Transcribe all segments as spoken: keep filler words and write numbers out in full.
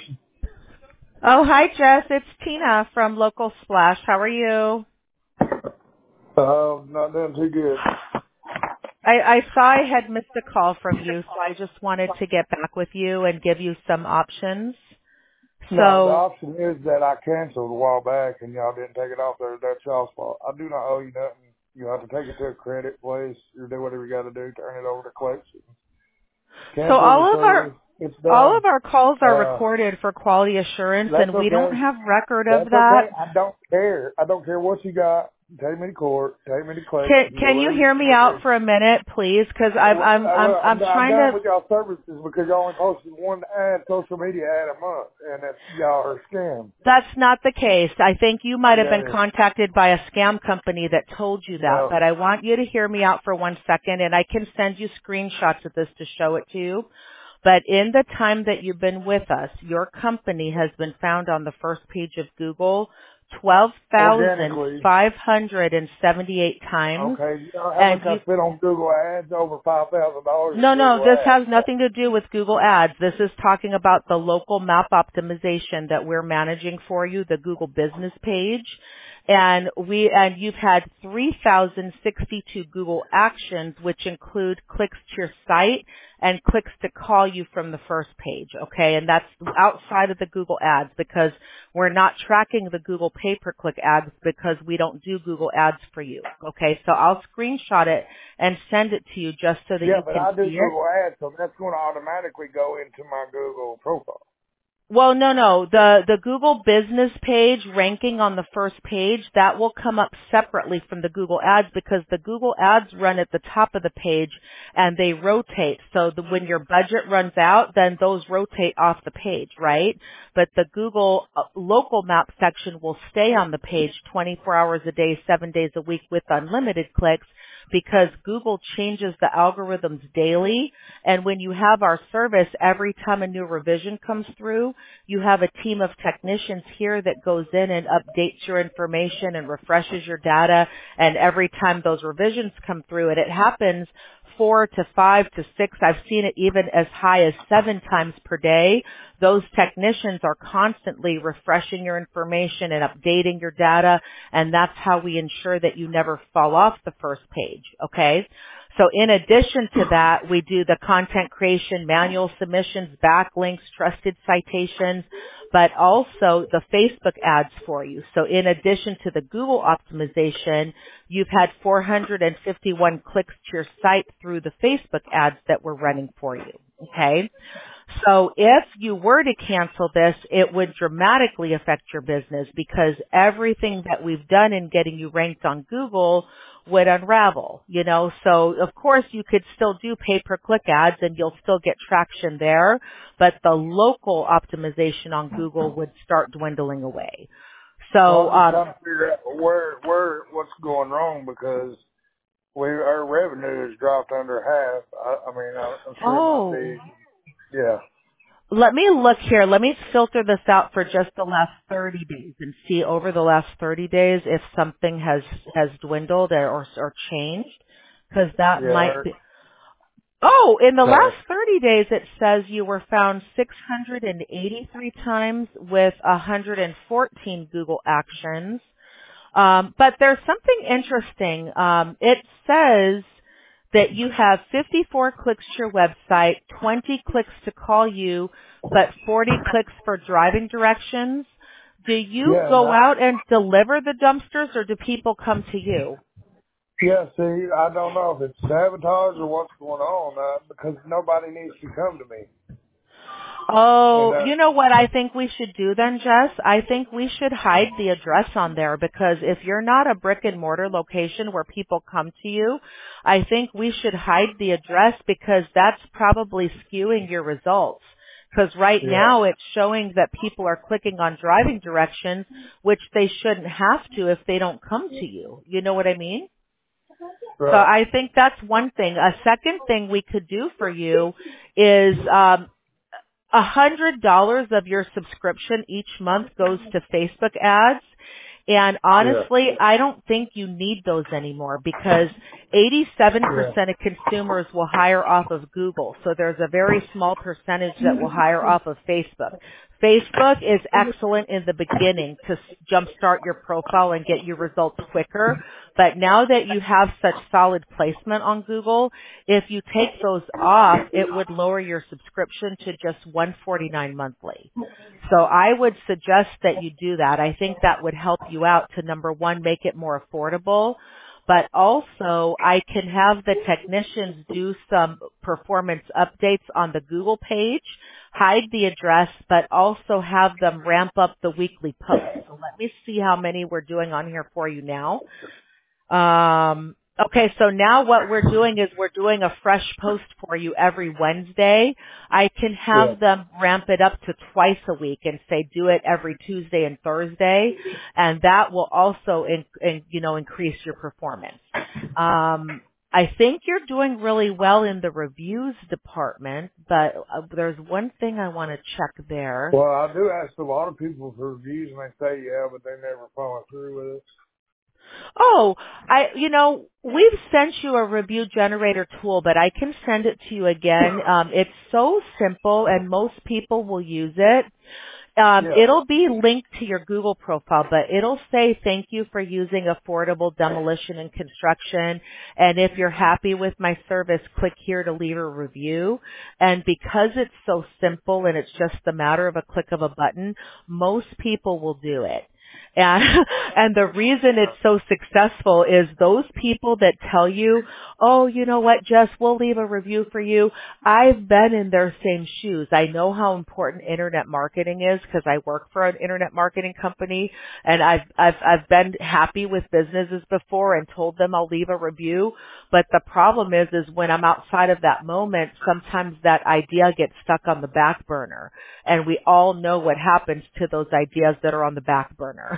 Oh, hi, Jess. It's Tina from Local Splash. How are you? Uh, not doing too good. I, I saw I had missed a call from you, so I just wanted to get back with you and give you some options. No, the So, option is that I canceled a while back and y'all didn't take it off there. That's y'all's fault. I do not owe you nothing. You have to take it to a credit place or do whatever you got to do, turn it over to collections. so Cancel the all of our service. It's all done. of our calls are Uh, recorded for quality assurance, that's and we don't okay. have record of That's okay. that. I don't care. I don't care what you got. Take me to court. Take me to Can collections. Can you Whatever you hear can me do. out for a minute, please? Because I'm Well, I'm uh, I'm well, I'm, I'm I'm trying done to. with y'all services because y'all only posted one ad, social media ad a month, and that's y'all are scam. That's not the case. I think you might have Yeah, been it is. contacted by a scam company that told you that, No. but I want you to hear me out for one second, and I can send you screenshots of this to show it to you. But in the time that you've been with us, your company has been found on the first page of Google twelve thousand Organically. five hundred seventy-eight times, Okay. You know how and much you I spent on Google ads? Over five thousand dollars in no, no, Google this has ads. nothing to do with Google Ads. This is talking about the local map optimization that we're managing for you, the Google business page. And we, and you've had three thousand sixty-two Google actions, which include clicks to your site and clicks to call you from the first page, okay? And that's outside of the Google Ads because we're not tracking the Google pay-per-click ads because we don't do Google Ads for you, okay? So I'll screenshot it and send it to you just so that Yeah, you but can I do see it. Google ads, so that's going to automatically go into my Google profile. Well, no, no. The the Google business page ranking on the first page, that will come up separately from the Google Ads because the Google Ads run at the top of the page and they rotate. So the, when your budget runs out, then those rotate off the page, right? But the Google uh, local map section will stay on the page twenty-four hours a day, seven days a week with unlimited clicks because Google changes the algorithms daily. And when you have our service, every time a new revision comes through, you have a team of technicians here that goes in and updates your information and refreshes your data. And every time those revisions come through, and it happens four to five to six, I've seen it even as high as seven times per day. Those technicians are constantly refreshing your information and updating your data, and that's how we ensure that you never fall off the first page, okay? So in addition to that, we do the content creation, manual submissions, backlinks, trusted citations, but also the Facebook ads for you. So in addition to the Google optimization, you've had four hundred fifty-one clicks to your site through the Facebook ads that we're running for you, okay? So if you were to cancel this, it would dramatically affect your business because everything that we've done in getting you ranked on Google would unravel, you know. So of course you could still do pay-per-click ads and you'll still get traction there, but the local optimization on Google would start dwindling away. Well, So, I'm just um, trying to figure out where, where, what's going wrong because we, our revenue has dropped under half. I, I mean, I, I'm sure it might oh, be, yeah. let me look here. Let me filter this out for just the last thirty days and see over the last thirty days if something has, has dwindled or, or changed. Because that Yeah, might our, be. Oh, in the sorry. last thirty days it says you were found six hundred eighty-three times with one hundred fourteen Google actions. Um, but there's something interesting. Um, it says that you have fifty-four clicks to your website, twenty clicks to call you, but forty clicks for driving directions. Do you Yeah, and go I, out and deliver the dumpsters or do people come to you? yeah, see, I don't know if it's sabotage or what's going on, uh, because nobody needs to come to me. And, Oh, uh, you know what I think we should do then, Jess? I think we should hide the address on there because if you're not a brick and mortar location where people come to you, I think we should hide the address because that's probably skewing your results. Because right yeah, now it's showing that people are clicking on driving directions, which they shouldn't have to if they don't come to you. You know what I mean? So right. I think that's one thing. A second thing we could do for you is um, a hundred dollars of your subscription each month goes to Facebook ads. And Yeah. honestly, I don't think you need those anymore because eighty-seven Yeah. percent of consumers will hire off of Google. So there's a very small percentage that will hire off of Facebook. Facebook is excellent in the beginning to s- jumpstart your profile and get your results quicker. But now that you have such solid placement on Google, if you take those off, it would lower your subscription to just one hundred forty-nine dollars monthly. So I would suggest that you do that. I think that would help you out to, number one, make it more affordable. But also, I can have the technicians do some performance updates on the Google page, hide the address, but also have them ramp up the weekly posts. So let me see how many we're doing on here for you now. Um, okay, so now what we're doing is we're doing a fresh post for you every Wednesday. I can Yeah. have them ramp it up to twice a week and say do it every Tuesday and Thursday, and that will also, in, in, you know, increase your performance. Um, I think you're doing really well in the reviews department, but uh, there's one thing I want to check there. Well, I do ask a lot of people for reviews, and they say yeah, but they never follow through with it. Oh, I, you know, we've sent you a review generator tool, but I can send it to you again. Um, it's so simple and most people will use it. Um, Yeah. it'll be linked to your Google profile, but it'll say thank you for using affordable demolition and construction. And if you're happy with my service, click here to leave a review. And because it's so simple and it's just a matter of a click of a button, most people will do it. And, and the reason it's so successful is those people that tell you, oh, you know what, Jess, we'll leave a review for you. I've been in their same shoes. I know how important internet marketing is because I work for an internet marketing company and I've, I've, I've been happy with businesses before and told them I'll leave a review. But the problem is, is when I'm outside of that moment, sometimes that idea gets stuck on the back burner. And we all know what happens to those ideas that are on the back burner.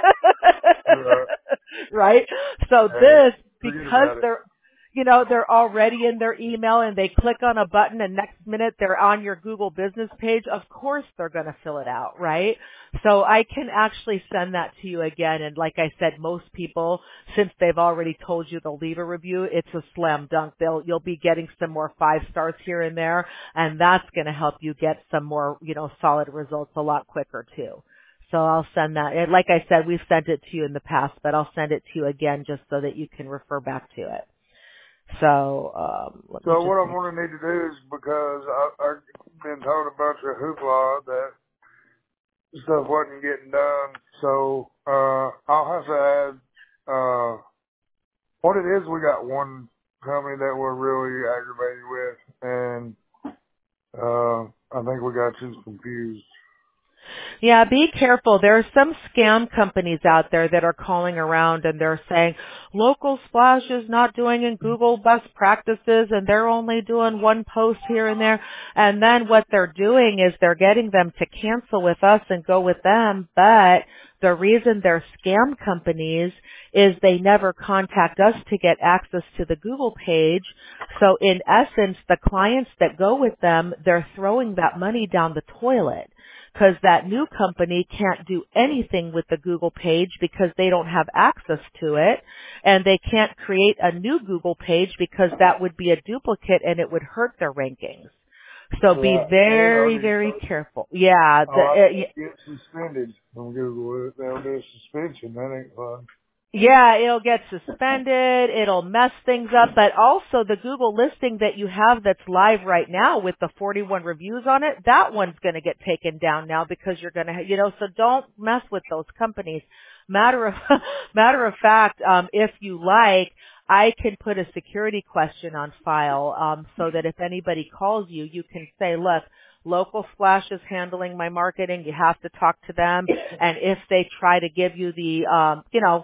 Right. Right? So Hey, this, forget because about it. they're, you know, they're already in their email and they click on a button and next minute they're on your Google business page, of course they're going to fill it out, right? So I can actually send that to you again. And like I said, most people, since they've already told you they'll leave a review, it's a slam dunk. They'll, you'll be getting some more five stars here and there, and that's going to help you get some more, you know, solid results a lot quicker too. So I'll send that. And like I said, we've sent it to you in the past, but I'll send it to you again just so that you can refer back to it. So um, let me So just what I'm make. going to need to do is, because I, I've been told a bunch of hoopla that stuff wasn't getting done, so uh, I'll have to add, uh, what it is, we got one company that we're really aggravated with, and uh, I think we got you confused. Yeah, be careful. There are some scam companies out there that are calling around and they're saying local splash is not doing in Google best practices and they're only doing one post here and there. And then what they're doing is they're getting them to cancel with us and go with them. But the reason they're scam companies is they never contact us to get access to the Google page. So in essence, the clients that go with them, they're throwing that money down the toilet. Because that new company can't do anything with the Google page because they don't have access to it, and they can't create a new Google page because that would be a duplicate and it would hurt their rankings. So be Right. very, Everybody, very careful. Yeah, oh, the, I uh, get suspended from Google. They'll do a suspension. That ain't fun. yeah, it'll get suspended, it'll mess things up, but also the Google listing that you have that's live right now with the forty-one reviews on it, that one's going to get taken down now because you're going to, you know, so don't mess with those companies. Matter of, matter of fact, um, if you like, I can put a security question on file, um, so that if anybody calls you, you can say, look, Local Splash is handling my marketing. You have to talk to them. And if they try to give you the, um, you know,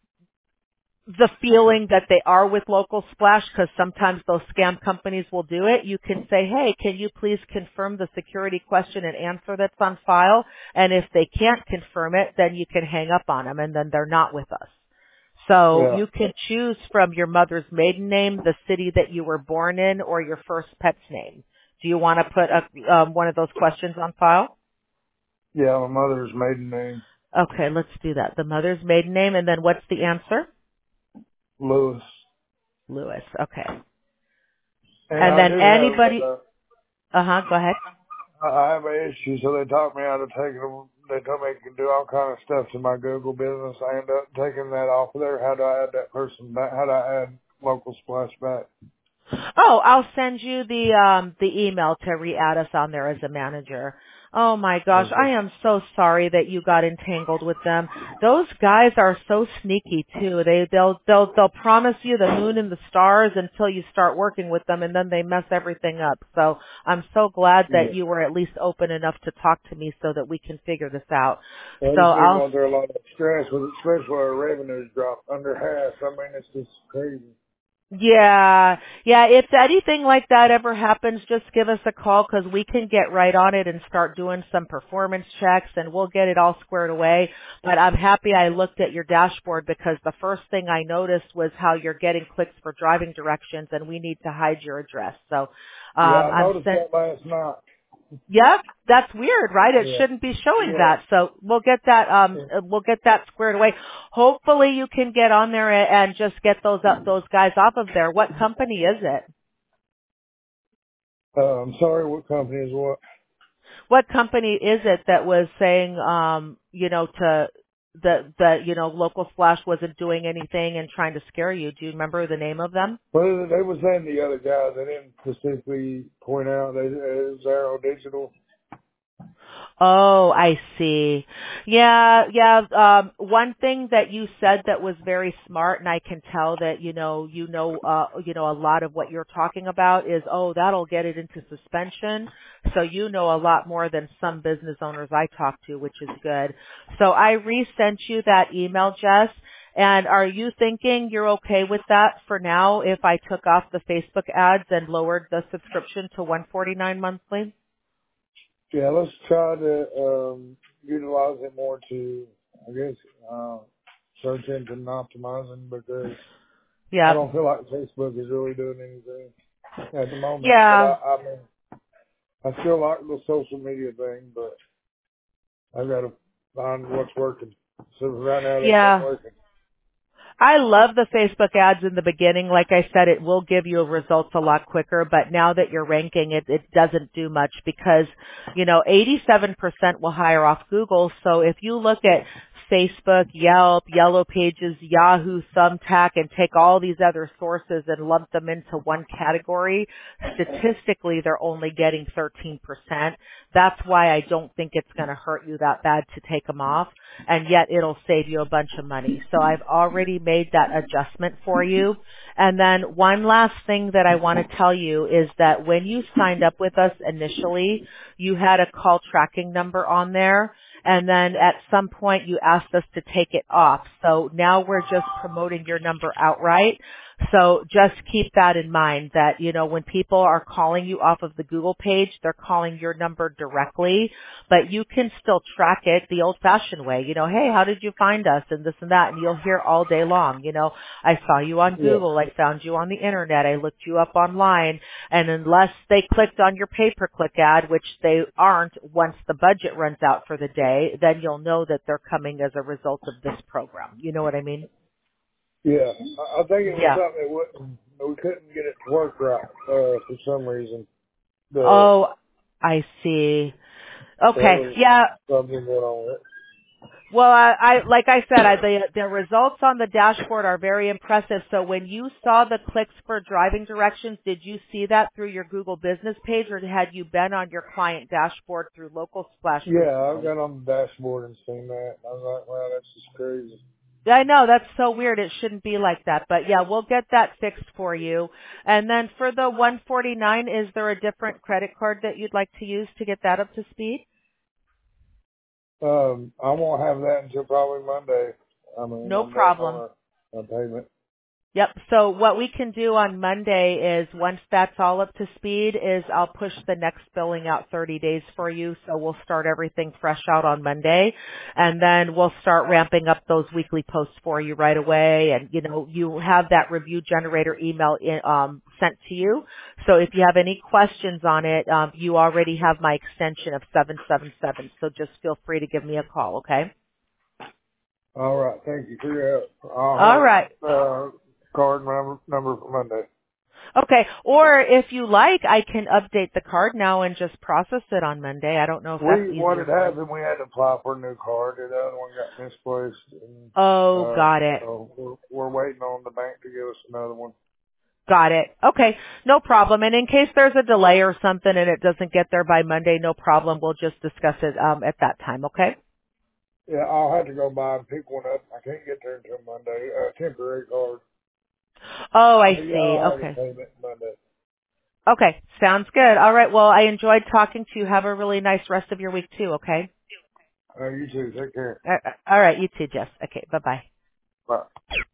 the feeling that they are with Local Splash, because sometimes those scam companies will do it, you can say, hey, can you please confirm the security question and answer that's on file? And if they can't confirm it, then you can hang up on them and then they're not with us. So Yeah. you can choose from your mother's maiden name, the city that you were born in, or your first pet's name. Do you want to put a, um, one of those questions on file? Yeah, my mother's maiden name. Okay, let's do that. The mother's maiden name, and then what's the answer? Lewis. Lewis. Okay. And And I then do have, anybody, uh, uh-huh, go ahead. I have an issue, so they taught me how to take them. They told me I can do all kind of stuff to my Google business. I end up taking that off of there. How do I add that person back? How do I add local splash back? Oh, I'll send you the um the email to re-add us on there as a manager. Oh my gosh, I Okay. am so sorry that you got entangled with them. Those guys are so sneaky too. They they'll they'll they'll promise you the moon and the stars until you start working with them, and then they mess everything up. So I'm so glad that Yeah. you were at least open enough to talk to me so that we can figure this out. Well, So I just been I'll going through a lot of stress with it, especially our revenues drop under half. I mean, it's just crazy. Yeah, yeah, if anything like that ever happens, just give us a call because we can get right on it and start doing some performance checks and we'll get it all squared away. But I'm happy I looked at your dashboard because the first thing I noticed was how you're getting clicks for driving directions and we need to hide your address. So, Yeah, um, I I'm noticed sent, that last night. Yep, that's weird, right? It Yeah. shouldn't be showing Yeah. that. So we'll get that um uh, we'll get that squared away. Hopefully you can get on there a- and just get those up those guys off of there. What company is it? Uh, I'm sorry, what company is what? What company is it that was saying um you know to that that you know local splash wasn't doing anything and trying to scare you? Do you remember the name of them? Well, they were saying the other guys. They didn't specifically point out they, it was Arrow Digital. Oh, I see. Yeah, yeah. Um, one thing that you said that was very smart, and I can tell that you know, you know, uh, you know, a lot of what you're talking about is, oh, that'll get it into suspension. So you know a lot more than some business owners I talk to, which is good. So I resent you that email, Jess. And are you thinking you're okay with that for now? If I took off the Facebook ads and lowered the subscription to one forty-nine monthly? Yeah, let's try to um, utilize it more to, I guess, uh, search engine optimizing because I Yeah. don't feel like Facebook is really doing anything at the moment. But Yeah. I, I mean, I still like the social media thing, but I got to find what's working. So right now, it ain't Yeah. working. I love the Facebook ads in the beginning. Like I said, it will give you results a lot quicker, but now that you're ranking, it, it doesn't do much because, you know, eighty-seven percent will hire off Google. So if you look at Facebook, Yelp, Yellow Pages, Yahoo, Thumbtack, and take all these other sources and lump them into one category, statistically, they're only getting thirteen percent. That's why I don't think it's going to hurt you that bad to take them off, and yet it'll save you a bunch of money. So I've already made that adjustment for you. And then one last thing that I want to tell you is that when you signed up with us initially, you had a call tracking number on there, and then at some point you asked us to take it off. So now we're just promoting your number outright. So just keep that in mind that, you know, when people are calling you off of the Google page, they're calling your number directly, but you can still track it the old fashioned way. You know, hey, how did you find us and this and that? And you'll hear all day long, you know, I saw you on Yeah. Google. I found you on the internet. I looked you up online. And unless they clicked on your pay-per-click ad, which they aren't once the budget runs out for the day, then you'll know that they're coming as a result of this program. You know what I mean? Yeah. I, I think it was Yeah. something that wouldn't, we couldn't get it to work right uh, for some reason. The Oh, I see. So that Okay. was Yeah. something going on with it. Well, I, I like I said, I, the the results on the dashboard are very impressive. So when you saw the clicks for driving directions, did you see that through your Google Business page, or had you been on your client dashboard through Local Splash Yeah, I recently? got on the dashboard and seen that. I was like, wow, that's just crazy. I know that's so weird. It shouldn't be like that, but yeah, we'll get that fixed for you. And then for the one forty-nine, is there a different credit card that you'd like to use to get that up to speed? Um, I won't have that until probably Monday. I mean, No I'm waiting problem. on a, a payment. Yep. So what we can do on Monday is once that's all up to speed is I'll push the next billing out thirty days for you. So we'll start everything fresh out on Monday, and then we'll start ramping up those weekly posts for you right away. And you know, you have that review generator email in, um, sent to you. So if you have any questions on it, um, you already have my extension of seven seven seven. So just feel free to give me a call. Okay. All right. Thank you for your help. I'll All have right. uh, card number number for Monday. Okay. Or if you like, I can update the card now and just process it on Monday. I don't know if that's We what easier had for you. happened, we had to apply for a new card. The other one got misplaced, and Oh, uh, got it. so we're, we're waiting on the bank to give us another one. Got it. Okay. No problem. And in case there's a delay or something and it doesn't get there by Monday, no problem. We'll just discuss it um, at that time. Okay. Yeah, I'll have to go by and pick one up. I can't get there until Monday. Uh, temporary card. Oh, I But yeah, see. I'll have the Okay. payment Monday. Okay. Sounds good. All right. Well, I enjoyed talking to you. Have a really nice rest of your week too. Okay. Uh, you too. Take care. Uh, uh, All right. You too, Jess. Okay. Bye bye. Bye.